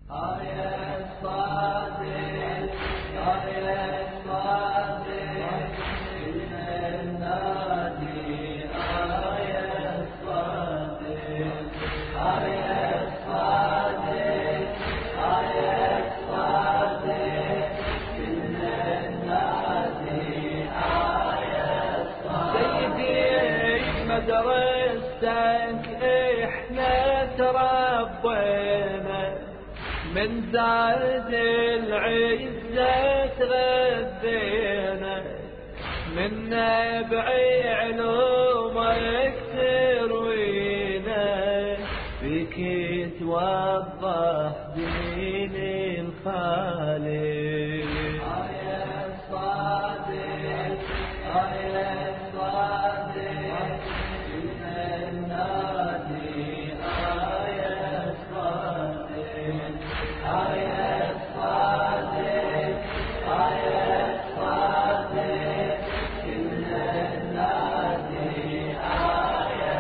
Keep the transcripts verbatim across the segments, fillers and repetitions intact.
آية الصادق آية الصادق إن النادي آية الصادق آية الصادق آية الصادق إن النادي آية الصادق. سيدي مدرستك إحنا تربينا من زاد العزة تغذينا من نبع علومك تروينا فيك توضح دين الخالق. آية الصادق آية الصادق إن النادي آية الصادق آية الصادق آية الصادق إن النادي آية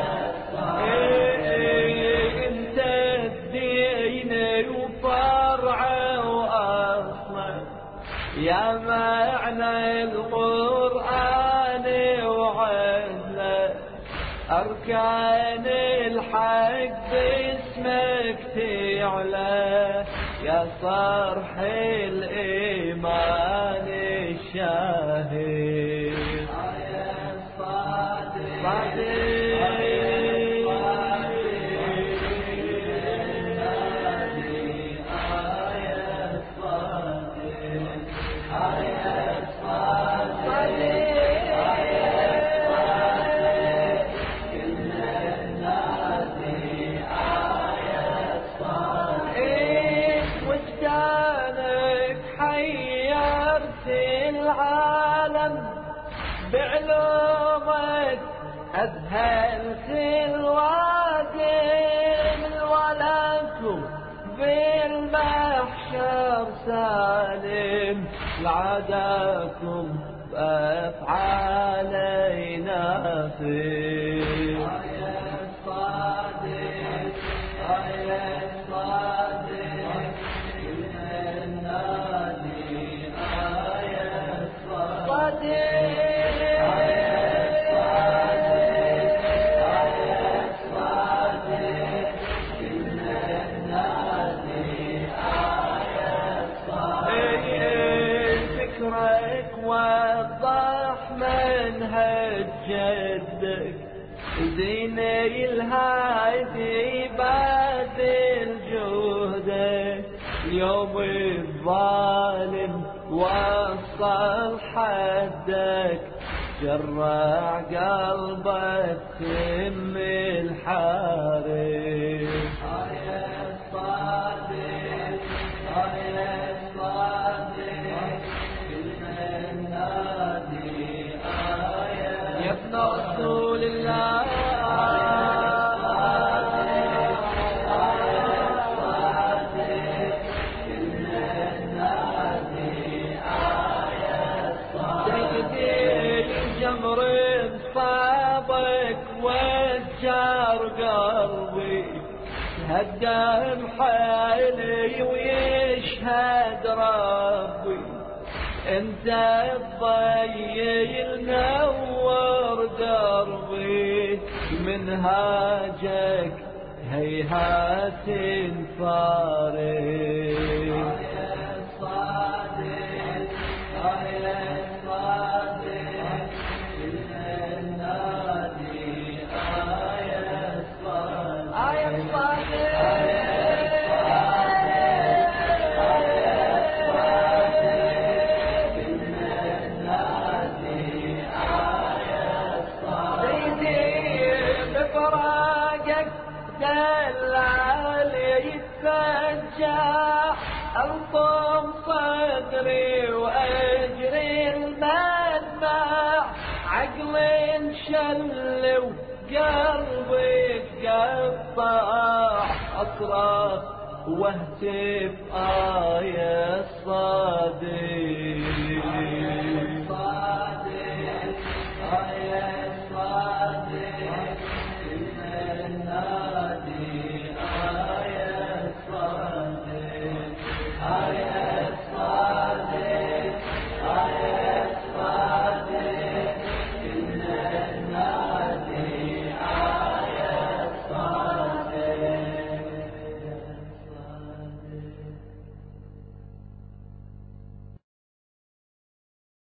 الصادق. انت الدين وفرعه واصله يا معنى القرآن وعدله أركان الحق باسمك تعلى يا صرح الإيمان الشاهد. آية الصادق العالم بعلومك أذهلت الواقم ولكم في المحشر سالم لعداكم بأفعالينا فيه. آية الصادق آية الصادق إن النادي فكرك وضح منهج جدك زيني الهادي باذل جهدك يوم الظالم وصل حدك جرع قلبك تم الحارب. آية الصادق آية الصادق إن النادي آية يا ابن رسول الله جمر صابك وجار قلبي هدام حالي ويشهد ربي انت الضيل نور دربي منهاجك هيهات فارق. آية الصادق آية الصادق إن النادي آية الصادق آية الصادق ألطم صدري وأجري المدمع عقل انشل وقلبي تقطع أصرخ واهتف آية الصادق.